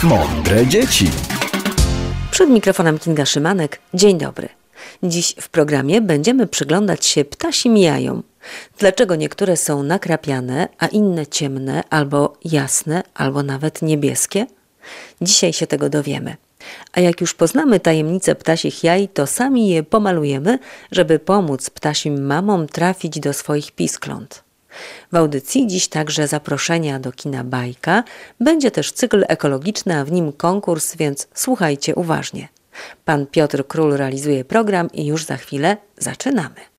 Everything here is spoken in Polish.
Mądre dzieci. Przed mikrofonem Kinga Szymanek. Dzień dobry. Dziś w programie będziemy przyglądać się ptasim jajom. Dlaczego niektóre są nakrapiane, a inne ciemne, albo jasne, albo nawet niebieskie? Dzisiaj się tego dowiemy. A jak już poznamy tajemnicę ptasich jaj, to sami je pomalujemy, żeby pomóc ptasim mamom trafić do swoich piskląt. W audycji dziś także zaproszenia do kina Bajka. Będzie też cykl ekologiczny, a w nim konkurs, więc słuchajcie uważnie. Pan Piotr Król realizuje program i już za chwilę zaczynamy.